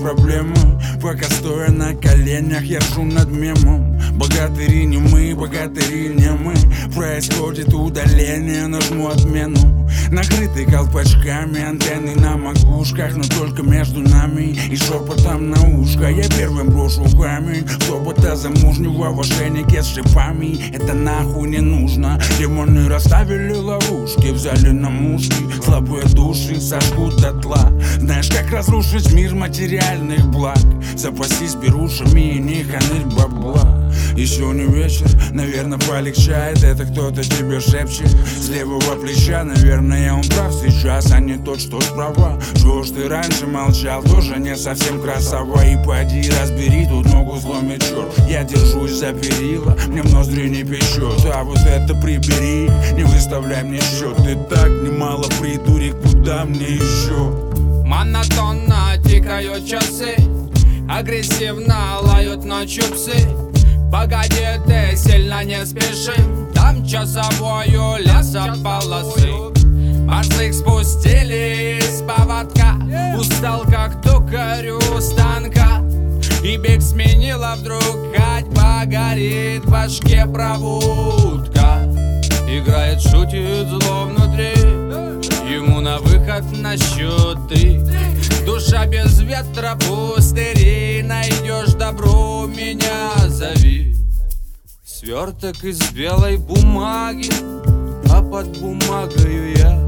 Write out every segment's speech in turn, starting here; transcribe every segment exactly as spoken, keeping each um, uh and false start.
проблемы. Пока стоя на коленях, я ржу над мемом. Богатыри не мы, богатыри не мы. Происходит удаление, нажму отмену. Накрытый колпачками, антенны на макушках, но только между нами и шепотом на ушко. Я первым брошу камень в тобота замужнего в ошейнике с шипами. Это нахуй не нужно. Демоны расставили ловушки, взяли на мушки. Слабые души сожгут дотла. Знаешь, как разрушить мир материальных благ? Запасись берушами и не хранить бабла. Еще не вечер, наверное, полегчает. Это кто-то тебе шепчет с левого плеча. Наверное, он прав сейчас, а не тот, что справа. Что ж ты раньше молчал, тоже не совсем красава. И поди разбери, тут ногу сломит черт. Я держусь за перила, мне в ноздри не печет. А вот это прибери, не выставляй мне счет. Ты так немало придурок, куда мне еще? Монотонно тикают часы, агрессивно лают ночью псы. Погоди, ты сильно не спеши, там часовую лесополосы. Борзых спустили из поводка, устал как токарю станка. И бег сменила вдруг ходьба, горит в башке проводка. Играет, шутит зло внутри, ему на выход на счет три. Душа без ветра пустыри, найдешь добро, меня зови. Сверток из белой бумаги, а под бумагою я.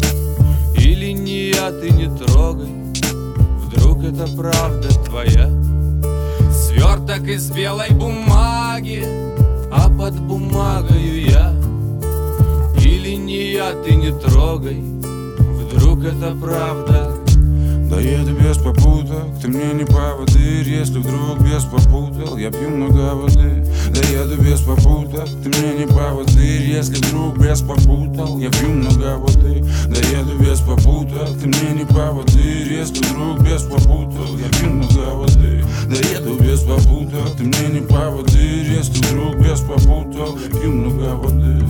Или не я, ты не трогай, вдруг это правда твоя. Сверток из белой бумаги, а под бумагою я. Или не я, ты не трогай, вдруг это правда. Да еду без попуток, ты мне не поводырь. Если вдруг без попутал, я пью много воды. Да еду без попуток, ты мне не поводырь. Если вдруг без попутал, я пью много воды. Да еду без попуток, ты мне не поводырь. Если вдруг без попутал, я пью много воды. Да еду без попуток, ты мне не поводырь. Если вдруг без попутал, я пью много воды.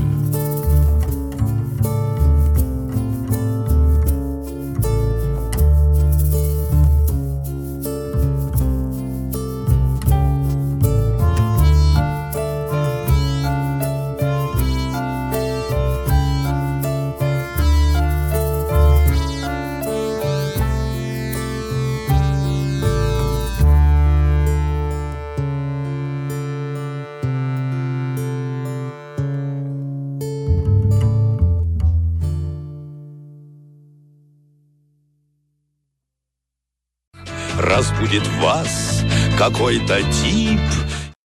Разбудит вас какой-то тип